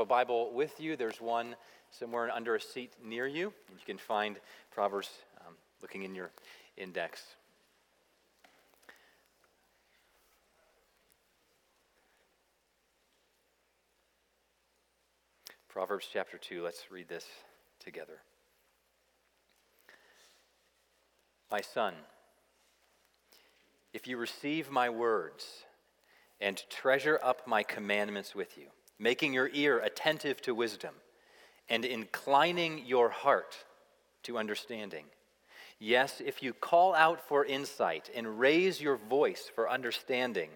Bible with you, there's one somewhere under a seat near you. You can find Proverbs looking in your index. Proverbs chapter 2, let's read this together. My son, if you receive my words and treasure up my commandments with you, making your ear attentive to wisdom and inclining your heart to understanding. Yes, if you call out for insight and raise your voice for understanding,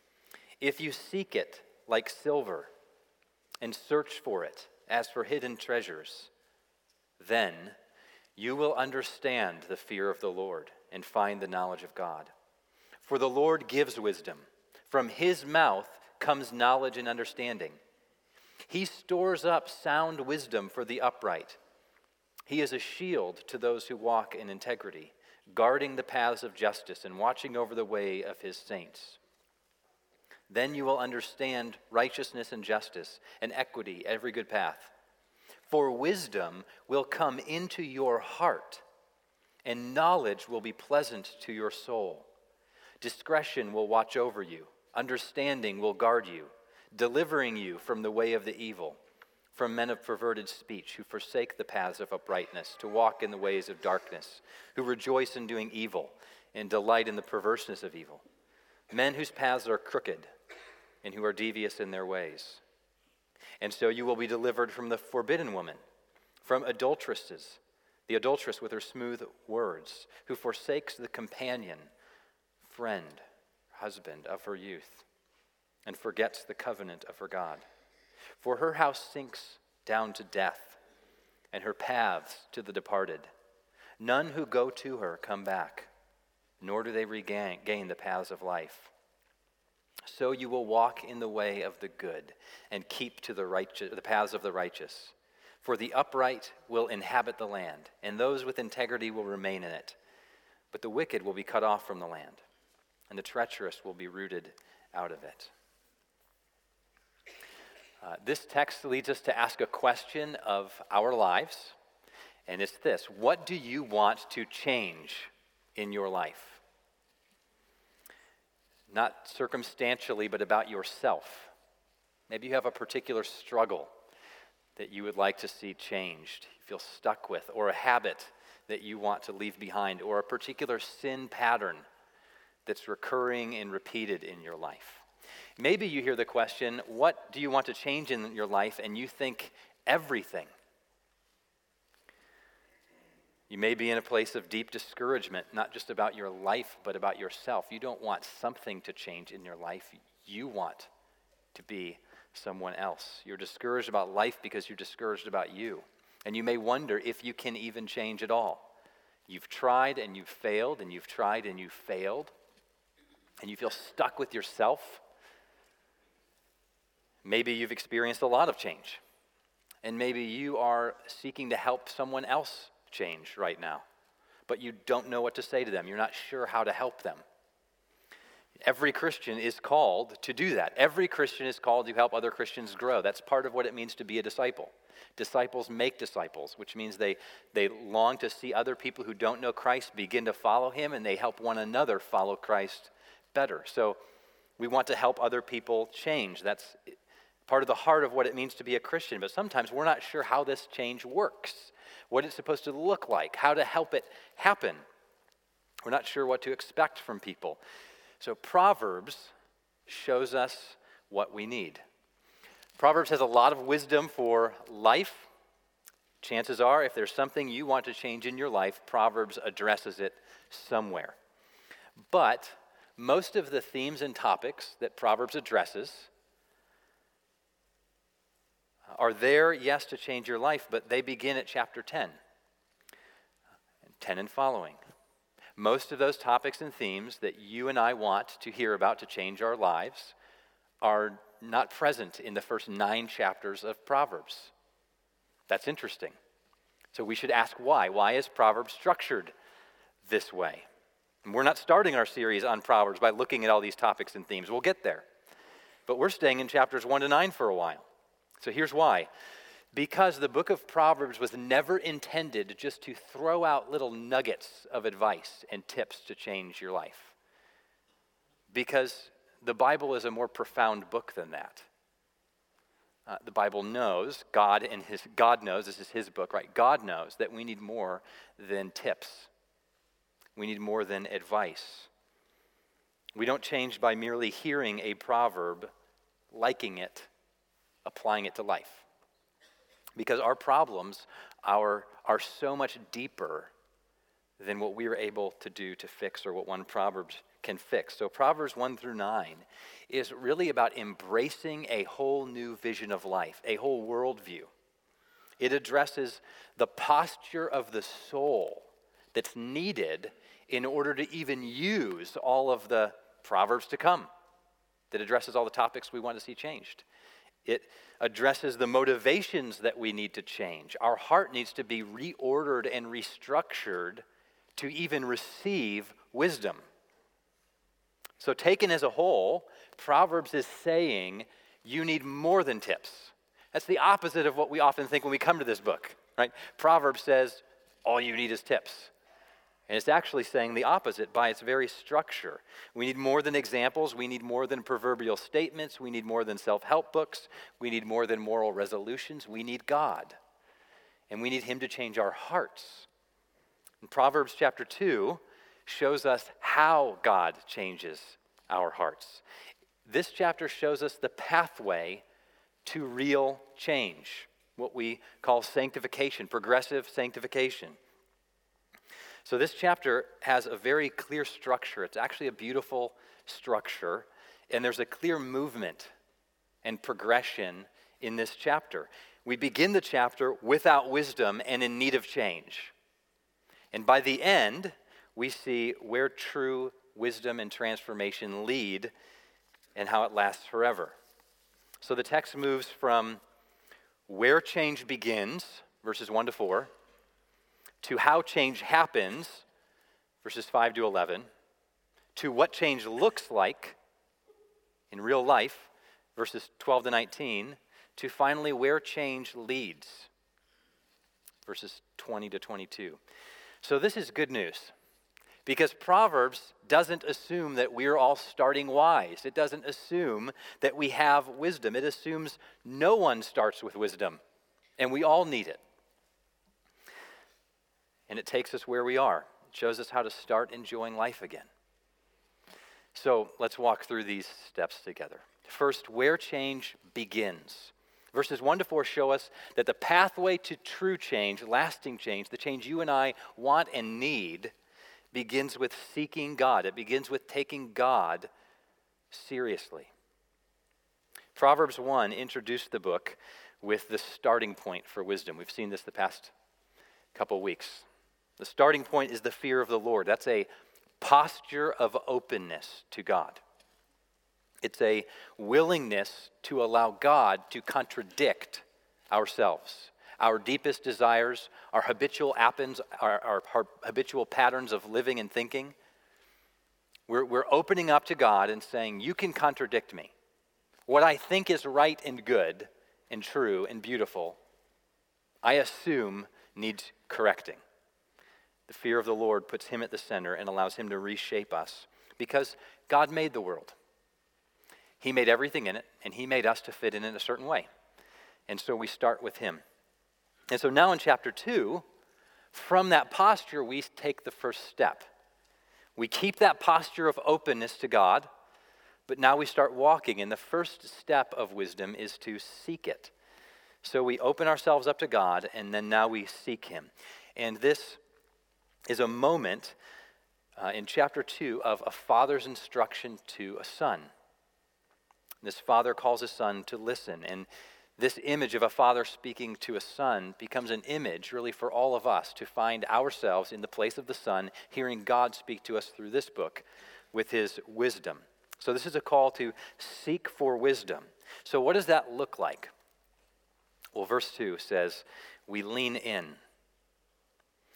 if you seek it like silver and search for it as for hidden treasures, then you will understand the fear of the Lord and find the knowledge of God. For the Lord gives wisdom. From his mouth comes knowledge and understanding. He stores up sound wisdom for the upright. He is a shield to those who walk in integrity, guarding the paths of justice and watching over the way of his saints. Then you will understand righteousness and justice and equity, every good path. For wisdom will come into your heart, and knowledge will be pleasant to your soul. Discretion will watch over you. Understanding will guard you, delivering you from the way of the evil, from men of perverted speech who forsake the paths of uprightness, to walk in the ways of darkness, who rejoice in doing evil and delight in the perverseness of evil. Men whose paths are crooked and who are devious in their ways. And so you will be delivered from the forbidden woman, from adulteresses, the adulteress with her smooth words, who forsakes the companion, friend, husband of her youth, and forgets the covenant of her God. For her house sinks down to death, and her paths to the departed. None who go to her come back, nor do they regain the paths of life. So you will walk in the way of the good and keep to the paths of the righteous. For the upright will inhabit the land, and those with integrity will remain in it. But the wicked will be cut off from the land, and the treacherous will be rooted out of it. This text leads us to ask a question of our lives, and it's this: what do you want to change in your life? Not circumstantially, but about yourself. Maybe you have a particular struggle that you would like to see changed, you feel stuck with, or a habit that you want to leave behind, or a particular sin pattern that's recurring and repeated in your life. Maybe you hear the question, what do you want to change in your life? And you think everything. You may be in a place of deep discouragement, not just about your life, but about yourself. You don't want something to change in your life. You want to be someone else. You're discouraged about life because you're discouraged about you. And you may wonder if you can even change at all. You've tried and you've failed, and you've tried and you've failed, and you feel stuck with yourself. Maybe you've experienced a lot of change, and maybe you are seeking to help someone else change right now, but you don't know what to say to them. You're not sure how to help them. Every Christian is called to do that. Every Christian is called to help other Christians grow. That's part of what it means to be a disciple. Disciples make disciples, which means they long to see other people who don't know Christ begin to follow him, and they help one another follow Christ better. So we want to help other people change. That's part of the heart of what it means to be a Christian. But sometimes we're not sure how this change works, what it's supposed to look like, how to help it happen. We're not sure what to expect from people. So Proverbs shows us what we need. Proverbs has a lot of wisdom for life. Chances are, if there's something you want to change in your life, Proverbs addresses it somewhere. But most of the themes and topics that Proverbs addresses are there, yes, to change your life, but they begin at chapter 10 and following. Most of those topics and themes that you and I want to hear about to change our lives are not present in the first 9 chapters of Proverbs. That's interesting. So we should ask why. Why is Proverbs structured this way? And we're not starting our series on Proverbs by looking at all these topics and themes. We'll get there. But we're staying in chapters 1 to 9 for a while. So here's why. Because the book of Proverbs was never intended just to throw out little nuggets of advice and tips to change your life. Because the Bible is a more profound book than that. The Bible knows, God knows, this is his book, right? God knows that we need more than tips. We need more than advice. We don't change by merely hearing a proverb, liking it, applying it to life. Because our problems are so much deeper than what we are able to do to fix or what one proverb can fix. So Proverbs 1 through 9 is really about embracing a whole new vision of life, a whole worldview. It addresses the posture of the soul that's needed in order to even use all of the Proverbs to come, that addresses all the topics we want to see changed. It addresses the motivations that we need to change. Our heart needs to be reordered and restructured to even receive wisdom. So taken as a whole, Proverbs is saying you need more than tips. That's the opposite of what we often think when we come to this book, right? Proverbs says all you need is tips. And it's actually saying the opposite by its very structure. We need more than examples. We need more than proverbial statements. We need more than self-help books. We need more than moral resolutions. We need God. And we need him to change our hearts. And Proverbs chapter 2 shows us how God changes our hearts. This chapter shows us the pathway to real change, what we call sanctification, progressive sanctification. So this chapter has a very clear structure. It's actually a beautiful structure, and there's a clear movement and progression in this chapter. We begin the chapter without wisdom and in need of change. And by the end, we see where true wisdom and transformation lead and how it lasts forever. So the text moves from where change begins, verses 1 to 4, to how change happens, verses 5 to 11, to what change looks like in real life, verses 12 to 19, to finally where change leads, verses 20 to 22. So this is good news, because Proverbs doesn't assume that we're all starting wise. It doesn't assume that we have wisdom. It assumes no one starts with wisdom, and we all need it. And it takes us where we are. It shows us how to start enjoying life again. So let's walk through these steps together. First, where change begins. Verses 1 to 4 show us that the pathway to true change, lasting change, the change you and I want and need, begins with seeking God. It begins with taking God seriously. Proverbs 1 introduced the book with the starting point for wisdom. We've seen this the past couple weeks. The starting point is the fear of the Lord. That's a posture of openness to God. It's a willingness to allow God to contradict ourselves, our deepest desires, our habitual habitual patterns of living and thinking. We're opening up to God and saying, you can contradict me. What I think is right and good and true and beautiful, I assume needs correcting. The fear of the Lord puts him at the center and allows him to reshape us, because God made the world. He made everything in it, and he made us to fit in a certain way. And so we start with him. And so now in chapter 2, from that posture, we take the first step. We keep that posture of openness to God, but now we start walking, and the first step of wisdom is to seek it. So we open ourselves up to God, and then now we seek him. And this is a moment in chapter 2 of a father's instruction to a son. This father calls his son to listen, and this image of a father speaking to a son becomes an image really for all of us to find ourselves in the place of the son, hearing God speak to us through this book with his wisdom. So this is a call to seek for wisdom. So what does that look like? Well, verse 2 says, we lean in,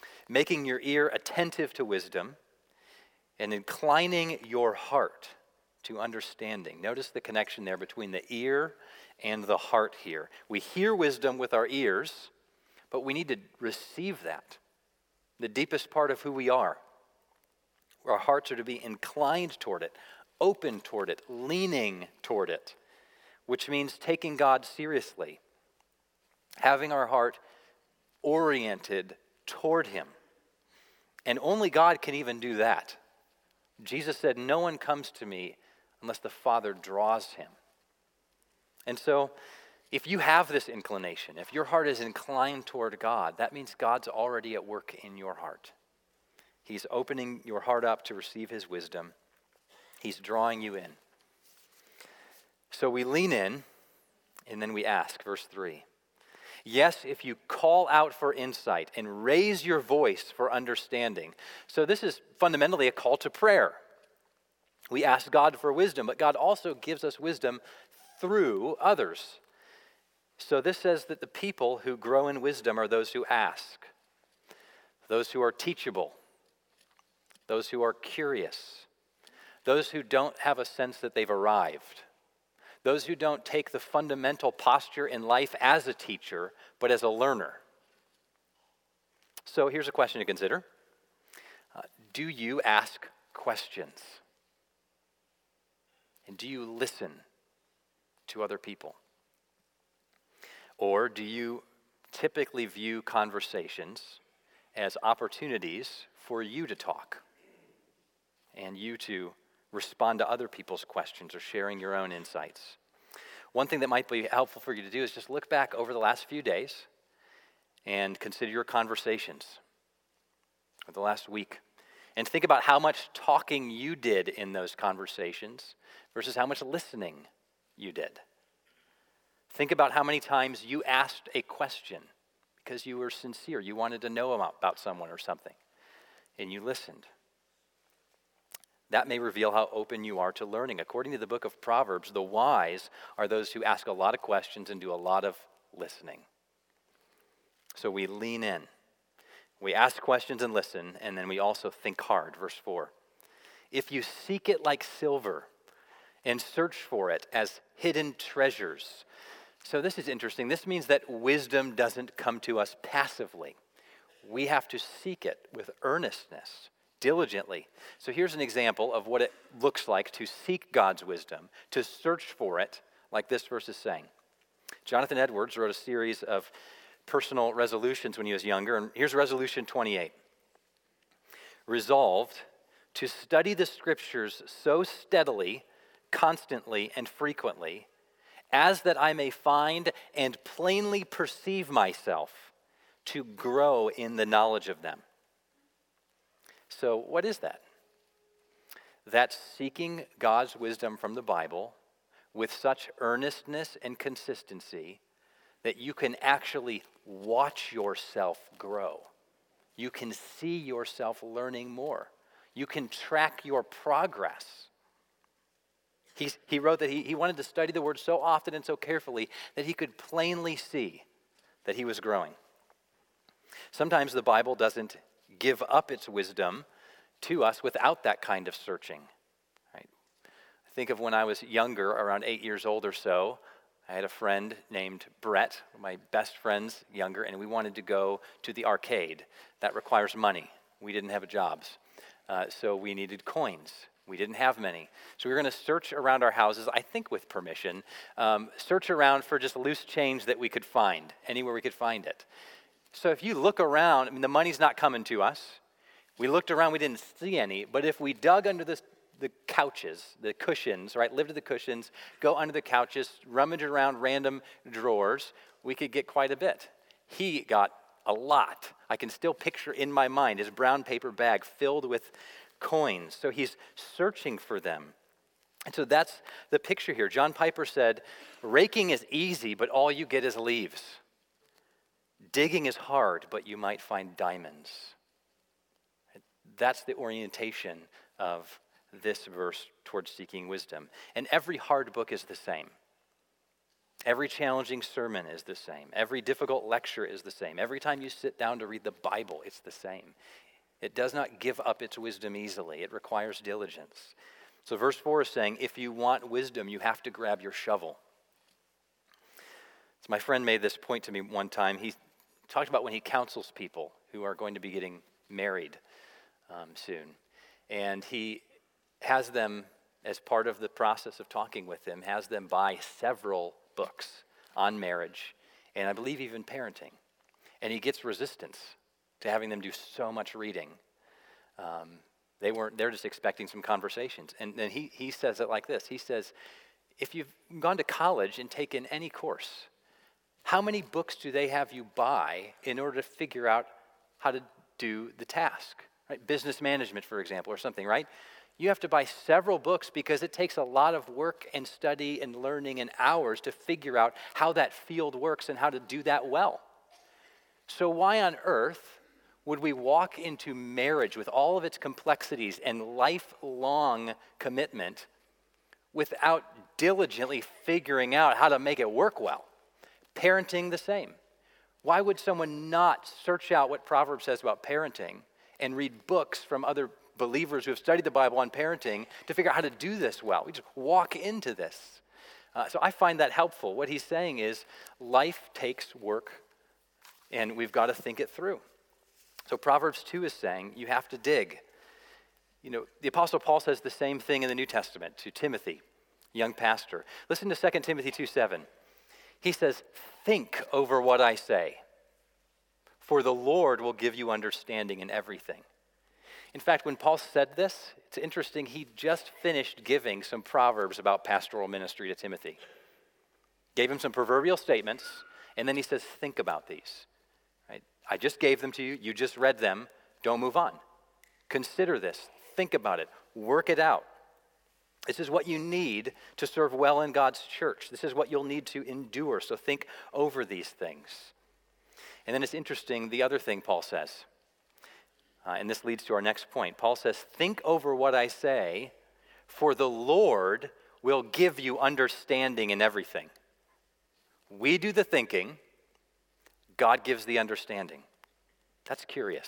making your ear attentive to wisdom and inclining your heart to understanding. Notice the connection there between the ear and the heart here. We hear wisdom with our ears, but we need to receive that. The deepest part of who we are. Our hearts are to be inclined toward it, open toward it, leaning toward it, which means taking God seriously, having our heart oriented toward him. And only God can even do that. Jesus said, "No one comes to me unless the Father draws him." And so, if you have this inclination, if your heart is inclined toward God, that means God's already at work in your heart. He's opening your heart up to receive his wisdom. He's drawing you in. So we lean in, and then we ask, verse 3. Yes, if you call out for insight and raise your voice for understanding. So this is fundamentally a call to prayer. We ask God for wisdom, but God also gives us wisdom through others. So this says that the people who grow in wisdom are those who ask, those who are teachable, those who are curious, those who don't have a sense that they've arrived, those who don't take the fundamental posture in life as a teacher, but as a learner. So here's a question to consider. Do you ask questions? And do you listen to other people? Or do you typically view conversations as opportunities for you to talk and you to respond to other people's questions or sharing your own insights? One thing that might be helpful for you to do is just look back over the last few days and consider your conversations of the last week. And think about how much talking you did in those conversations versus how much listening you did. Think about how many times you asked a question because you were sincere. You wanted to know about someone or something, and you listened. That may reveal how open you are to learning. According to the book of Proverbs, the wise are those who ask a lot of questions and do a lot of listening. So we lean in. We ask questions and listen, and then we also think hard. Verse 4. If you seek it like silver and search for it as hidden treasures. So this is interesting. This means that wisdom doesn't come to us passively. We have to seek it with earnestness, diligently. So here's an example of what it looks like to seek God's wisdom, to search for it, like this verse is saying. Jonathan Edwards wrote a series of personal resolutions when he was younger, and here's resolution 28. Resolved to study the scriptures so steadily, constantly, and frequently, as that I may find and plainly perceive myself to grow in the knowledge of them. So what is that? That's seeking God's wisdom from the Bible with such earnestness and consistency that you can actually watch yourself grow. You can see yourself learning more. You can track your progress. He wrote that he wanted to study the word so often and so carefully that he could plainly see that he was growing. Sometimes the Bible doesn't give up its wisdom to us without that kind of searching. Right? I think of when I was younger, around 8 years old or so, I had a friend named Brett, my best friends younger, and we wanted to go to the arcade. That requires money. We didn't have jobs, so we needed coins. We didn't have many. So we were going to search around our houses, I think with permission, search around for just loose change that we could find, anywhere we could find it. So if you look around, I mean, the money's not coming to us. We looked around, we didn't see any, but if we dug under the couches, the cushions, right, lifted the cushions, go under the couches, rummage around random drawers, we could get quite a bit. He got a lot. I can still picture in my mind his brown paper bag filled with coins. So he's searching for them. And so that's the picture here. John Piper said, raking is easy, but all you get is leaves. Digging is hard, but you might find diamonds. That's the orientation of this verse towards seeking wisdom. And every hard book is the same. Every challenging sermon is the same. Every difficult lecture is the same. Every time you sit down to read the Bible, it's the same. It does not give up its wisdom easily. It requires diligence. So verse 4 is saying, if you want wisdom, you have to grab your shovel. So my friend made this point to me one time. He talked about when he counsels people who are going to be getting married soon. And he has them, as part of the process of talking with them, has them buy several books on marriage, and I believe even parenting. And he gets resistance to having them do so much reading. They're just expecting some conversations. And then he says it like this. He says, if you've gone to college and taken any course, how many books do they have you buy in order to figure out how to do the task? Right? Business management, for example, or something, right? You have to buy several books because it takes a lot of work and study and learning and hours to figure out how that field works and how to do that well. So why on earth would we walk into marriage with all of its complexities and lifelong commitment without diligently figuring out how to make it work well? Parenting, the same. Why would someone not search out what Proverbs says about parenting and read books from other believers who have studied the Bible on parenting to figure out how to do this well? We just walk into this. So I find that helpful. What he's saying is life takes work, and we've got to think it through. So Proverbs 2 is saying you have to dig. You know, the Apostle Paul says the same thing in the New Testament to Timothy, young pastor. Listen to 2 Timothy 2:7. He says, think over what I say, for the Lord will give you understanding in everything. In fact, when Paul said this, it's interesting, he just finished giving some proverbs about pastoral ministry to Timothy. Gave him some proverbial statements, and then he says, think about these. Right? I just gave them to you. You just read them. Don't move on. Consider this. Think about it. Work it out. This is what you need to serve well in God's church. This is what you'll need to endure. So think over these things. And then it's interesting, the other thing Paul says, and this leads to our next point. Paul says, think over what I say, for the Lord will give you understanding in everything. We do the thinking, God gives the understanding. That's curious.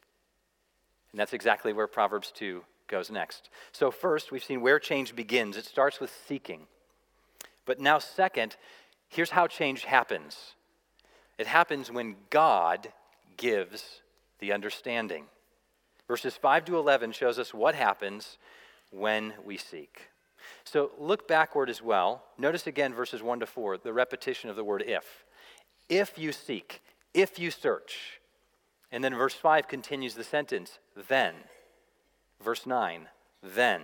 And that's exactly where Proverbs 2 goes next. So first, we've seen where change begins. It starts with seeking. But now second, here's how change happens. It happens when God gives the understanding. Verses 5 to 11 shows us what happens when we seek. So look backward as well. Notice again verses 1 to 4, the repetition of the word if. If you seek, if you search. And then verse 5 continues the sentence, then. Verse 9, then.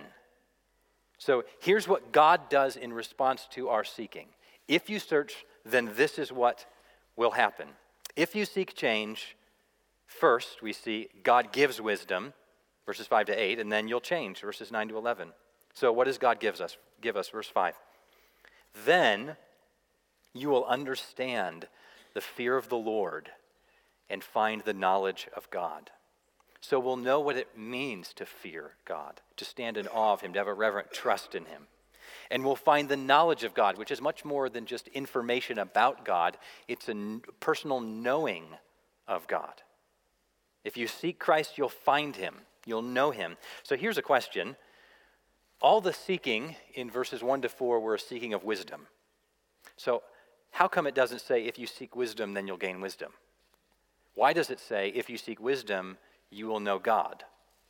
So here's what God does in response to our seeking. If you search, then this is what will happen. If you seek change, first we see God gives wisdom, verses 5 to 8, and then you'll change, verses 9 to 11. So what does God give us? Verse 5. Then you will understand the fear of the Lord and find the knowledge of God. So we'll know what it means to fear God, to stand in awe of him, to have a reverent trust in him. And we'll find the knowledge of God, which is much more than just information about God. It's a personal knowing of God. If you seek Christ, you'll find him. You'll know him. So here's a question. All the seeking in verses 1 to 4 were a seeking of wisdom. So how come it doesn't say, if you seek wisdom, then you'll gain wisdom? Why does it say, if you seek wisdom, you will know God?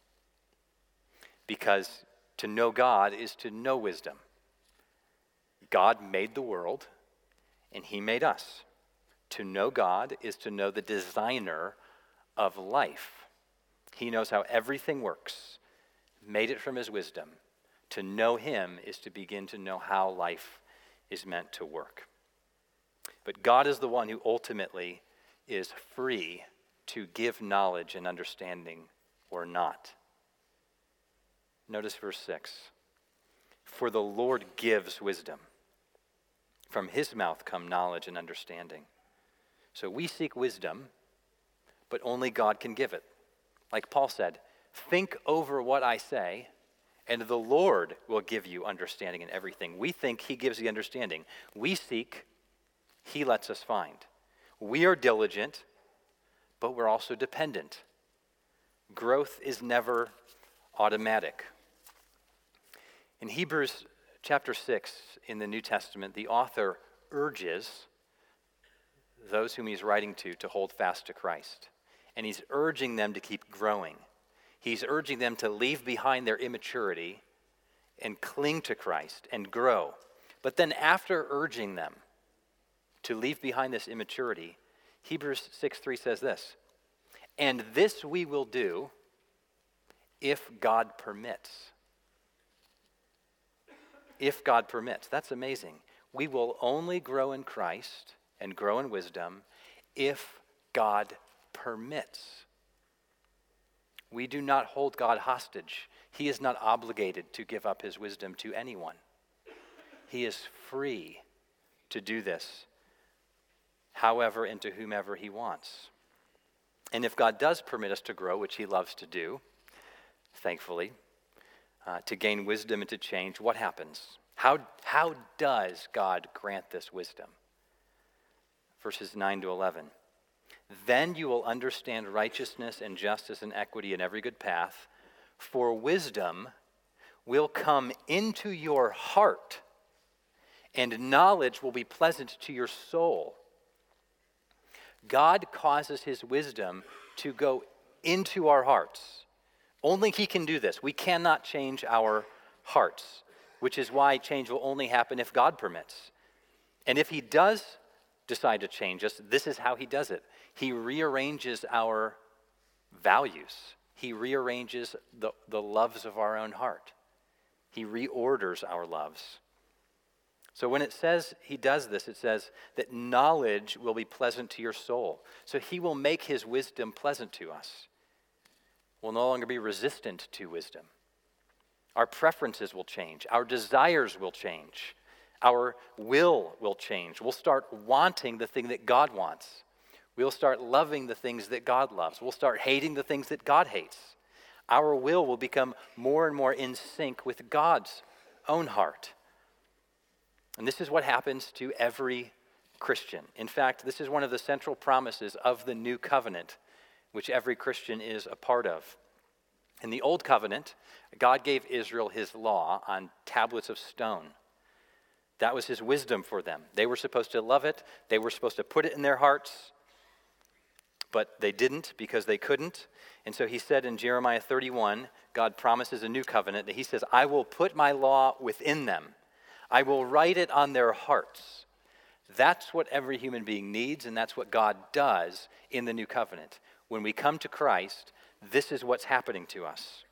Because to know God is to know wisdom. God made the world, and he made us. To know God is to know the designer of life. He knows how everything works, made it from his wisdom. To know him is to begin to know how life is meant to work. But God is the one who ultimately is free to give knowledge and understanding or not. Notice verse 6. For the Lord gives wisdom. From his mouth come knowledge and understanding. So we seek wisdom, but only God can give it. Like Paul said, think over what I say, and the Lord will give you understanding in everything. We think he gives the understanding. We seek, he lets us find. We are diligent, but we're also dependent. Growth is never automatic. In Hebrews chapter 6 in the New Testament, the author urges those whom he's writing to hold fast to Christ. And he's urging them to keep growing. He's urging them to leave behind their immaturity and cling to Christ and grow. But then after urging them to leave behind this immaturity, Hebrews 6:3 says this, "And this we will do if God permits." If God permits. That's amazing. We will only grow in Christ and grow in wisdom if God permits. We do not hold God hostage. He is not obligated to give up his wisdom to anyone. He is free to do this however and to whomever he wants. And if God does permit us to grow, which he loves to do, thankfully, to gain wisdom and to change, what happens? How does God grant this wisdom? Verses 9 to 11. "Then you will understand righteousness and justice and equity in every good path, for wisdom will come into your heart, and knowledge will be pleasant to your soul." God causes his wisdom to go into our hearts. Only he can do this. We cannot change our hearts, which is why change will only happen if God permits. And if he does decide to change us, this is how he does it. He rearranges our values. He rearranges the loves of our own heart. He reorders our loves. So when it says he does this, it says that knowledge will be pleasant to your soul. So he will make his wisdom pleasant to us. We'll no longer be resistant to wisdom. Our preferences will change. Our desires will change. Our will change. We'll start wanting the thing that God wants. We'll start loving the things that God loves. We'll start hating the things that God hates. Our will become more and more in sync with God's own heart. And this is what happens to every Christian. In fact, this is one of the central promises of the new covenant, which every Christian is a part of. In the old covenant, God gave Israel his law on tablets of stone. That was his wisdom for them. They were supposed to love it. They were supposed to put it in their hearts. But they didn't because they couldn't. And so he said in Jeremiah 31, God promises a new covenant that he says, "I will put my law within them. I will write it on their hearts." That's what every human being needs, and that's what God does in the new covenant. When we come to Christ, this is what's happening to us.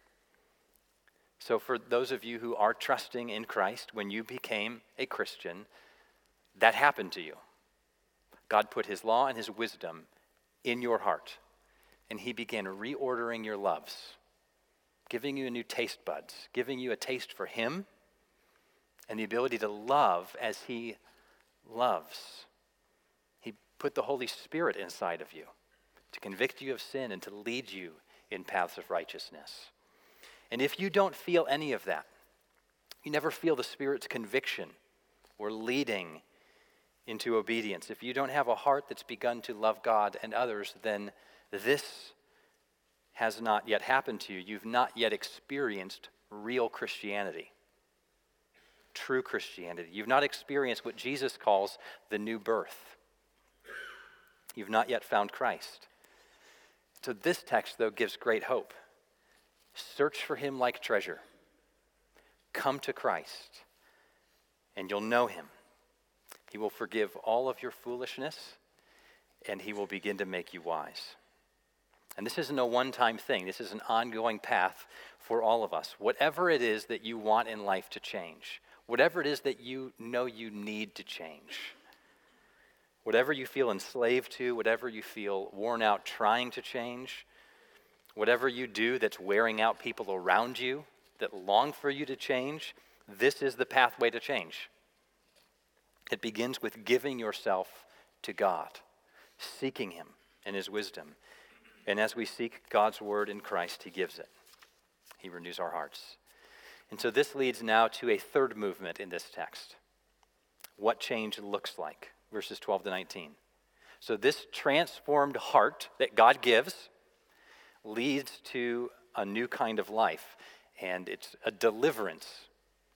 So for those of you who are trusting in Christ, when you became a Christian, that happened to you. God put his law and his wisdom in your heart, and he began reordering your loves, giving you a new taste buds, giving you a taste for him, and the ability to love as he loves. He put the Holy Spirit inside of you to convict you of sin and to lead you in paths of righteousness. And if you don't feel any of that, you never feel the Spirit's conviction or leading into obedience, if you don't have a heart that's begun to love God and others, then this has not yet happened to you. You've not yet experienced real Christianity. True Christianity. You've not experienced what Jesus calls the new birth. You've not yet found Christ. So this text, though, gives great hope. Search for him like treasure. Come to Christ, and you'll know him. He will forgive all of your foolishness, and he will begin to make you wise. And this isn't a one-time thing. This is an ongoing path for all of us. Whatever it is that you want in life to change, whatever it is that you know you need to change, whatever you feel enslaved to, whatever you feel worn out trying to change, whatever you do that's wearing out people around you that long for you to change, this is the pathway to change. It begins with giving yourself to God, seeking him and his wisdom. And as we seek God's word in Christ, he gives it. He renews our hearts. And so this leads now to a third movement in this text. What change looks like, verses 12 to 19. So this transformed heart that God gives leads to a new kind of life. And it's a deliverance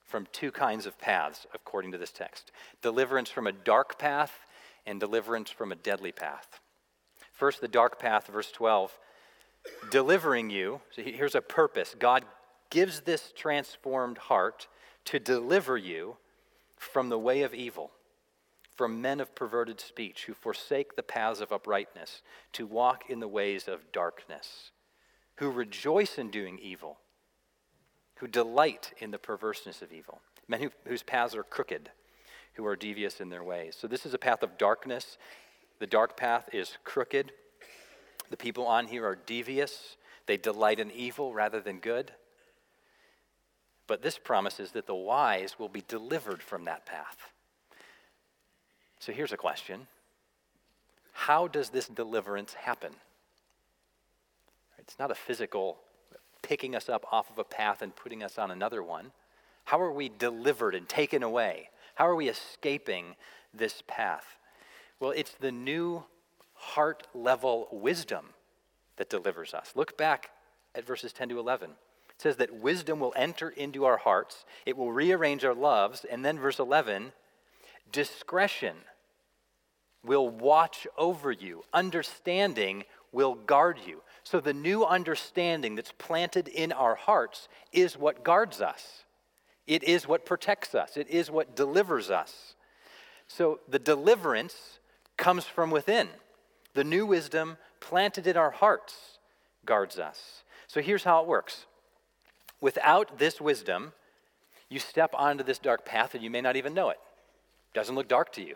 from two kinds of paths, according to this text: deliverance from a dark path and deliverance from a deadly path. First, the dark path, verse 12, delivering you. So here's a purpose. God gives this transformed heart to deliver you from the way of evil, from men of perverted speech who forsake the paths of uprightness, to walk in the ways of darkness, who rejoice in doing evil, who delight in the perverseness of evil, men whose paths are crooked, who are devious in their ways. So this is a path of darkness. The dark path is crooked. The people on here are devious. They delight in evil rather than good. But this promises that the wise will be delivered from that path. So here's a question. How does this deliverance happen? It's not a physical picking us up off of a path and putting us on another one. How are we delivered and taken away? How are we escaping this path? Well, it's the new heart-level wisdom that delivers us. Look back at verses 10 to 11. It says that wisdom will enter into our hearts. It will rearrange our loves. And then verse 11, discretion will watch over you. Understanding will guard you. So the new understanding that's planted in our hearts is what guards us. It is what protects us. It is what delivers us. So the deliverance comes from within. The new wisdom planted in our hearts guards us. So here's how it works. Without this wisdom, you step onto this dark path and you may not even know it. It doesn't look dark to you.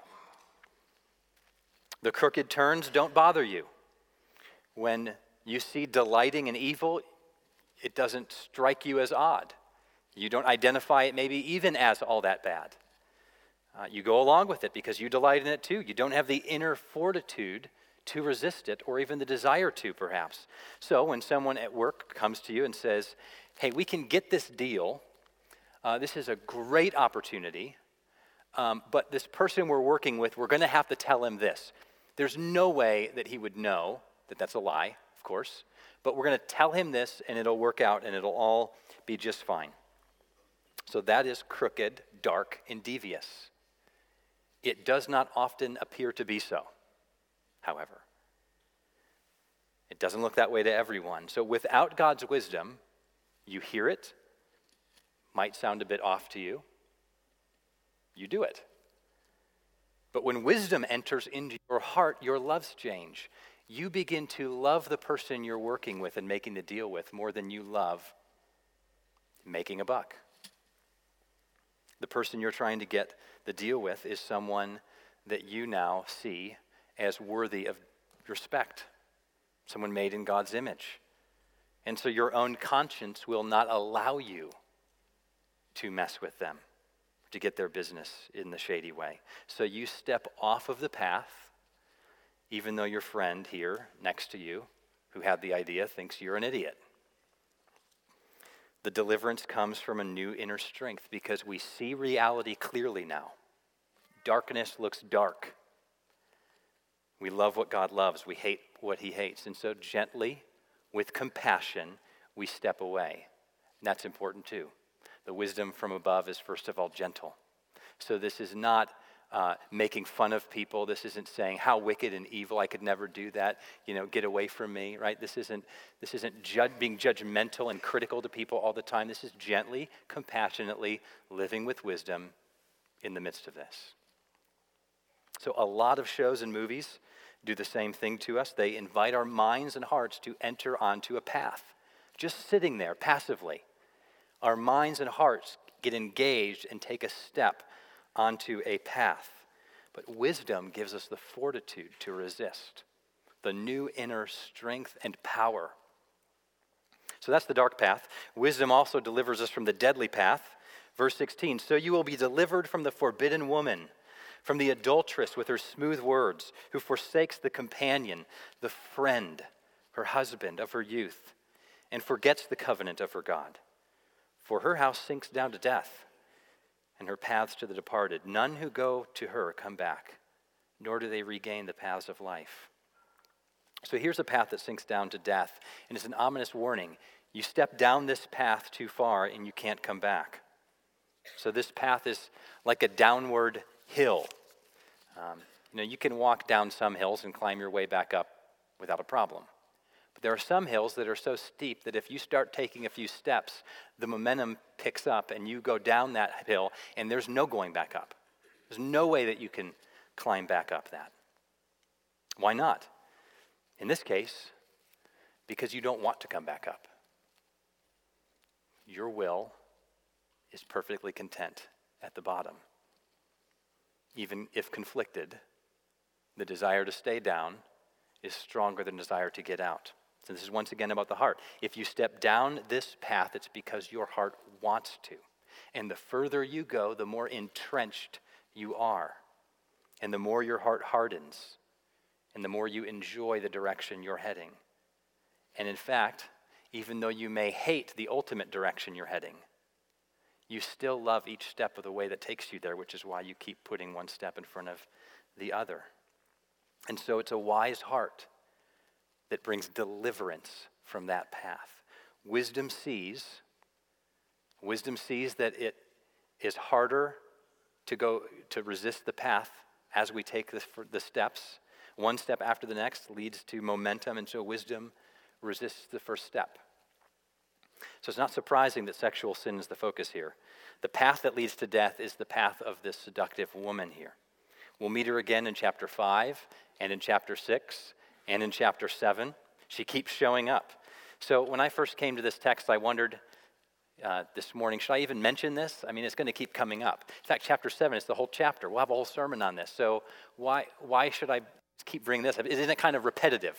The crooked turns don't bother you. When you see delighting in evil, it doesn't strike you as odd. You don't identify it maybe even as all that bad. You go along with it because you delight in it too. You don't have the inner fortitude to resist it, or even the desire to, perhaps. So when someone at work comes to you and says, hey, we can get this deal. This is a great opportunity, but this person we're working with, we're going to have to tell him this. There's no way that he would know that that's a lie, of course, but we're going to tell him this, and it'll work out, and it'll all be just fine. So that is crooked, dark, and devious. It does not often appear to be so, however. It doesn't look that way to everyone. So without God's wisdom, you hear it, might sound a bit off to you, you do it. But when wisdom enters into your heart, your loves change. You begin to love the person you're working with and making the deal with more than you love making a buck. The person you're trying to get the deal with is someone that you now see as worthy of respect, someone made in God's image. And so your own conscience will not allow you to mess with them, to get their business in the shady way. So you step off of the path, even though your friend here next to you, who had the idea, thinks you're an idiot. The deliverance comes from a new inner strength because we see reality clearly now. Darkness looks dark. We love what God loves. We hate what he hates. And so gently, with compassion, we step away. And that's important too. The wisdom from above is first of all gentle. So this is not making fun of people. This isn't saying how wicked and evil, I could never do that. Get away from me, right? This isn't being judgmental and critical to people all the time. This is gently, compassionately living with wisdom in the midst of this. So a lot of shows and movies do the same thing to us. They invite our minds and hearts to enter onto a path. Just sitting there passively, our minds and hearts get engaged and take a step onto a path. But wisdom gives us the fortitude to resist, the new inner strength and power. So that's the dark path. Wisdom also delivers us from the deadly path. Verse 16, so you will be delivered from the forbidden woman, from the adulteress with her smooth words, who forsakes the companion, the friend, her husband of her youth, and forgets the covenant of her God. For her house sinks down to death, and her paths to the departed. None who go to her come back, nor do they regain the paths of life. So here's a path that sinks down to death, and it's an ominous warning. You step down this path too far, and you can't come back. So this path is like a downward hill. You can walk down some hills and climb your way back up without a problem. But there are some hills that are so steep that if you start taking a few steps, the momentum picks up and you go down that hill and there's no going back up. There's no way that you can climb back up that. Why not? In this case, because you don't want to come back up. Your will is perfectly content at the bottom. Even if conflicted, the desire to stay down is stronger than desire to get out. So this is once again about the heart. If you step down this path, it's because your heart wants to. And the further you go, the more entrenched you are. And the more your heart hardens. And the more you enjoy the direction you're heading. And in fact, even though you may hate the ultimate direction you're heading, you still love each step of the way that takes you there, which is why you keep putting one step in front of the other. And so it's a wise heart that brings deliverance from that path. Wisdom sees that it is harder to resist the path as we take the steps. One step after the next leads to momentum, and so wisdom resists the first step. So it's not surprising that sexual sin is the focus here. The path that leads to death is the path of this seductive woman here. We'll meet her again in chapter 5 and in chapter 6 and in chapter 7. She keeps showing up. So when I first came to this text, I wondered this morning, should I even mention this? I mean, it's going to keep coming up. In fact, chapter 7 is the whole chapter. We'll have a whole sermon on this. So why should I keep bringing this up? Isn't it kind of repetitive?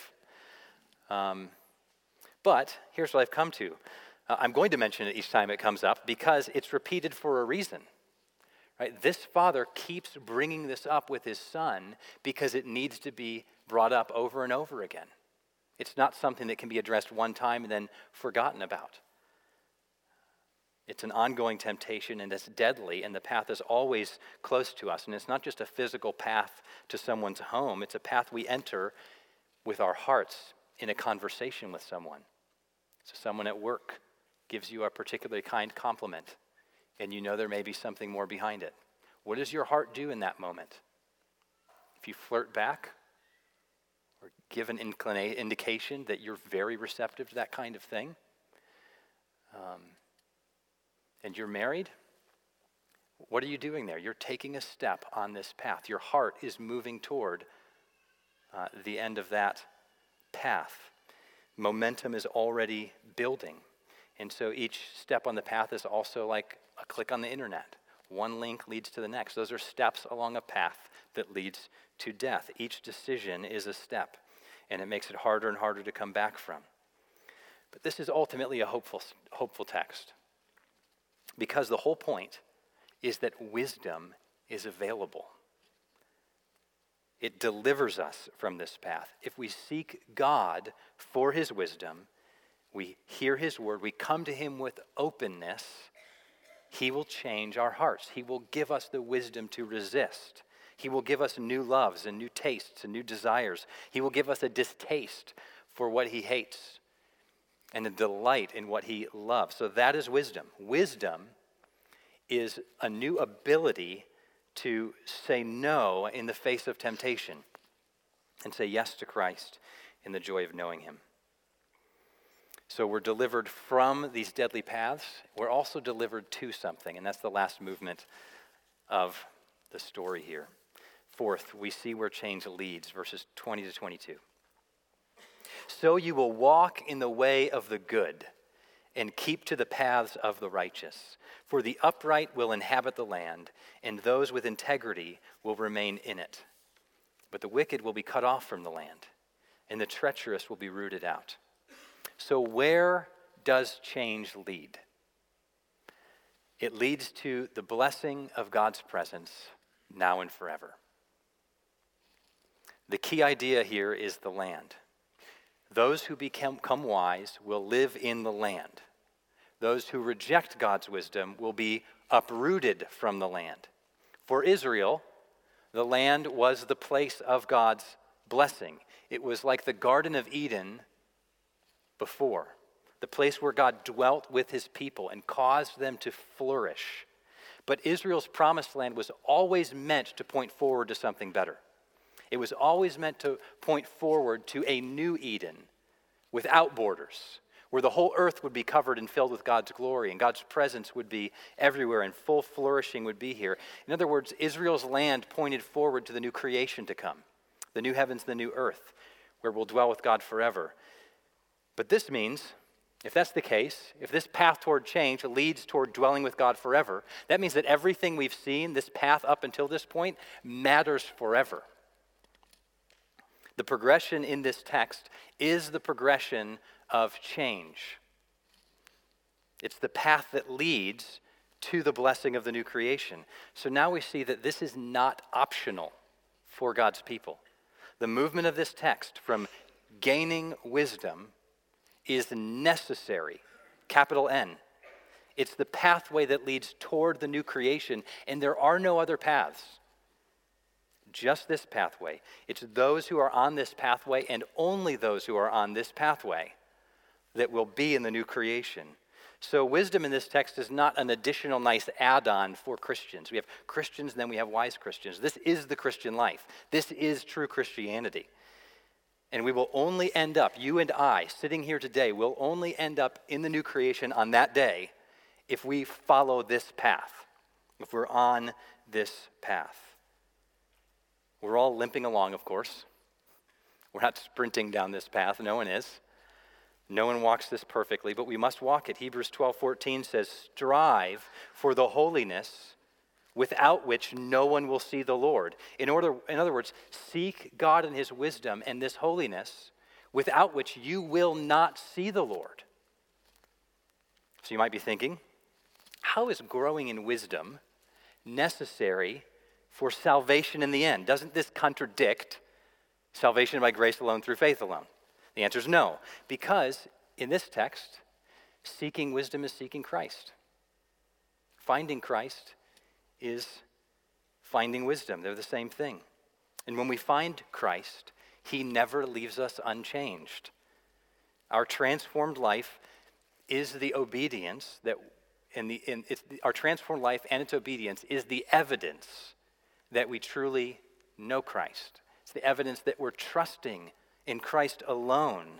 But here's what I've come to. I'm going to mention it each time it comes up because it's repeated for a reason. Right? This father keeps bringing this up with his son because it needs to be brought up over and over again. It's not something that can be addressed one time and then forgotten about. It's an ongoing temptation, and it's deadly, and the path is always close to us. And it's not just a physical path to someone's home. It's a path we enter with our hearts in a conversation with someone. So someone at work gives you a particularly kind compliment, and you know there may be something more behind it. What does your heart do in that moment? If you flirt back or give an indication that you're very receptive to that kind of thing, and you're married, what are you doing there? You're taking a step on this path. Your heart is moving toward the end of that path. Momentum is already building. And so each step on the path is also like a click on the internet. One link leads to the next. Those are steps along a path that leads to death. Each decision is a step, and it makes it harder and harder to come back from. But this is ultimately a hopeful text, because the whole point is that wisdom is available. It delivers us from this path. If we seek God for his wisdom, we hear his word, we come to him with openness, he will change our hearts. He will give us the wisdom to resist. He will give us new loves and new tastes and new desires. He will give us a distaste for what he hates and a delight in what he loves. So that is wisdom. Wisdom is a new ability to say no in the face of temptation and say yes to Christ in the joy of knowing him. So we're delivered from these deadly paths. We're also delivered to something, and that's the last movement of the story here. Fourth, we see where change leads, verses 20 to 22. So you will walk in the way of the good and keep to the paths of the righteous. For the upright will inhabit the land, and those with integrity will remain in it. But the wicked will be cut off from the land, and the treacherous will be rooted out. So where does change lead? It leads to the blessing of God's presence now and forever. The key idea here is the land. Those who become wise will live in the land. Those who reject God's wisdom will be uprooted from the land. For Israel, the land was the place of God's blessing. It was like the Garden of Eden before, the place where God dwelt with his people and caused them to flourish. But Israel's promised land was always meant to point forward to something better. It was always meant to point forward to a new Eden without borders, where the whole earth would be covered and filled with God's glory, and God's presence would be everywhere, and full flourishing would be here. In other words, Israel's land pointed forward to the new creation to come, the new heavens, the new earth, where we'll dwell with God forever. But this means, if that's the case, if this path toward change leads toward dwelling with God forever, that means that everything we've seen, this path up until this point, matters forever. The progression in this text is the progression of change. It's the path that leads to the blessing of the new creation. So now we see that this is not optional for God's people. The movement of this text from gaining wisdom is necessary, capital N. It's the pathway that leads toward the new creation, and there are no other paths. Just this pathway. It's those who are on this pathway, and only those who are on this pathway, that will be in the new creation. So wisdom in this text is not an additional nice add-on for Christians. We have Christians, and then we have wise Christians. This is the Christian life. This is true Christianity. And we will only end up, you and I, sitting here today, will only end up in the new creation on that day if we follow this path, if we're on this path. We're all limping along, of course. We're not sprinting down this path. No one is. No one walks this perfectly, but we must walk it. Hebrews 12:14 says, "Strive for the holiness without which no one will see the Lord." In other words, seek God and his wisdom and this holiness without which you will not see the Lord. So you might be thinking, how is growing in wisdom necessary for salvation in the end? Doesn't this contradict salvation by grace alone through faith alone? The answer is no, because in this text, seeking wisdom is seeking Christ. Finding Christ is finding wisdom. They're the same thing. And when we find Christ, he never leaves us unchanged. Our transformed life is the obedience that, our transformed life and its obedience is the evidence that we truly know Christ. It's the evidence that we're trusting in Christ alone.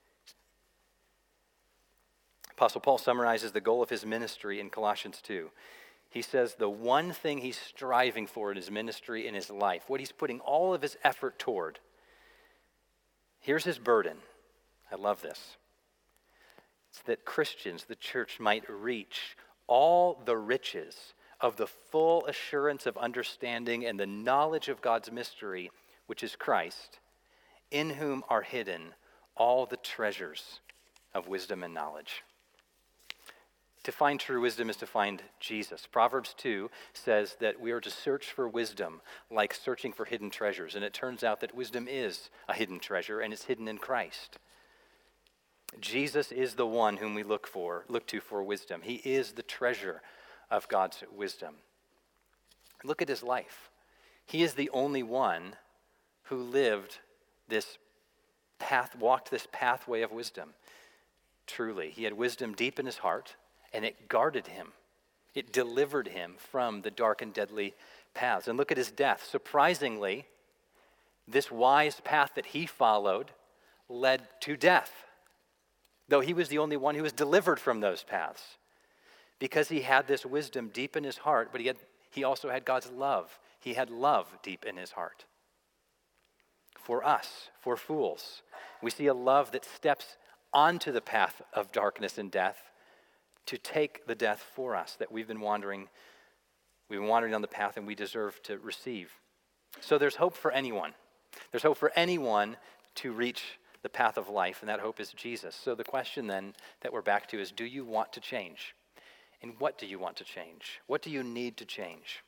Apostle Paul summarizes the goal of his ministry in Colossians 2. He says the one thing he's striving for in his ministry, in his life, what he's putting all of his effort toward, here's his burden. I love this. It's that Christians, the church, might reach all the riches of the full assurance of understanding and the knowledge of God's mystery, which is Christ, in whom are hidden all the treasures of wisdom and knowledge. To find true wisdom is to find Jesus. Proverbs 2 says that we are to search for wisdom like searching for hidden treasures. And it turns out that wisdom is a hidden treasure, and it's hidden in Christ. Jesus is the one whom we look to for wisdom. He is the treasure of God's wisdom. Look at his life. He is the only one who lived this path, walked this pathway of wisdom. Truly, he had wisdom deep in his heart, and it guarded him. It delivered him from the dark and deadly paths. And look at his death. Surprisingly, this wise path that he followed led to death, though he was the only one who was delivered from those paths, because he had this wisdom deep in his heart, but he also had God's love. He had love deep in his heart. For us, for fools, we see a love that steps onto the path of darkness and death to take the death for us that we've been wandering on the path and we deserve to receive. So there's hope for anyone. There's hope for anyone to reach the path of life, and that hope is Jesus. So the question then that we're back to is, do you want to change? And what do you want to change? What do you need to change?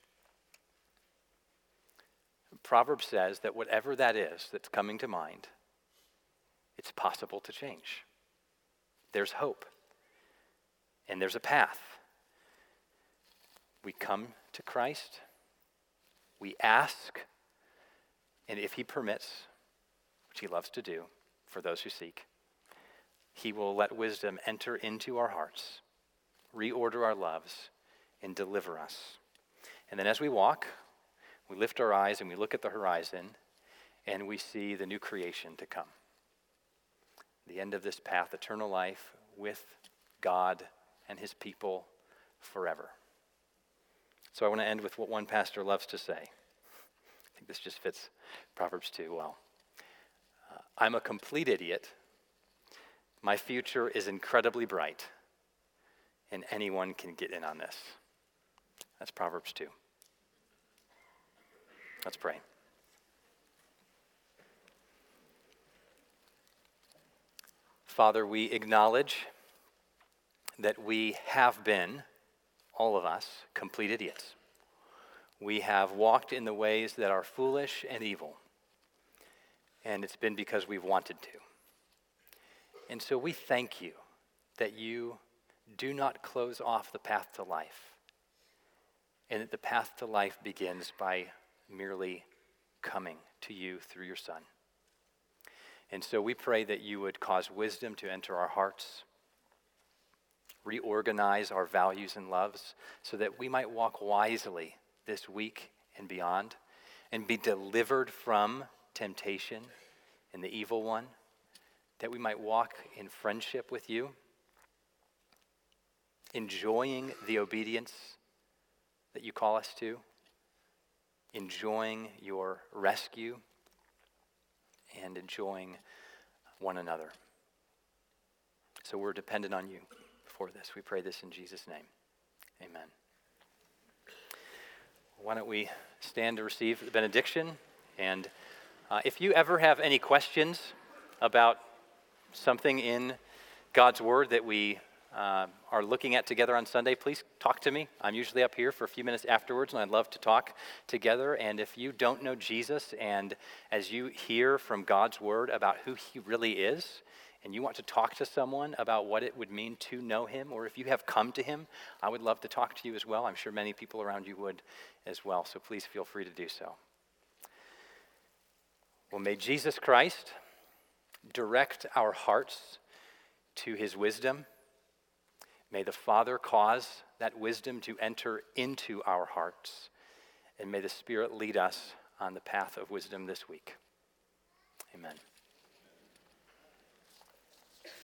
Proverbs says that whatever that is that's coming to mind, it's possible to change. There's hope. And there's a path. We come to Christ, we ask, and if he permits, which he loves to do for those who seek, he will let wisdom enter into our hearts, reorder our loves, and deliver us. And then as we walk, we lift our eyes and we look at the horizon and we see the new creation to come. The end of this path, eternal life with God and his people forever. So I want to end with what one pastor loves to say. I think this just fits Proverbs 2 well. I'm a complete idiot. My future is incredibly bright, and anyone can get in on this. That's Proverbs 2. Let's pray. Father, we acknowledge that we have been, all of us, complete idiots. We have walked in the ways that are foolish and evil, and it's been because we've wanted to. And so we thank you that you do not close off the path to life, and that the path to life begins by merely coming to you through your Son. And so we pray that you would cause wisdom to enter our hearts, reorganize our values and loves so that we might walk wisely this week and beyond and be delivered from temptation and the evil one, that we might walk in friendship with you, enjoying the obedience that you call us to, enjoying your rescue, and enjoying one another. So we're dependent on you for this. We pray this in Jesus' name. Amen. Why don't we stand to receive the benediction? And if you ever have any questions about something in God's Word that we are looking at together on Sunday, please talk to me. I'm usually up here for a few minutes afterwards, and I'd love to talk together. And if you don't know Jesus, and as you hear from God's Word about who he really is, and you want to talk to someone about what it would mean to know him, or if you have come to him, I would love to talk to you as well. I'm sure many people around you would as well, so please feel free to do so. Well, may Jesus Christ direct our hearts to his wisdom. May the Father cause that wisdom to enter into our hearts, and may the Spirit lead us on the path of wisdom this week. Amen.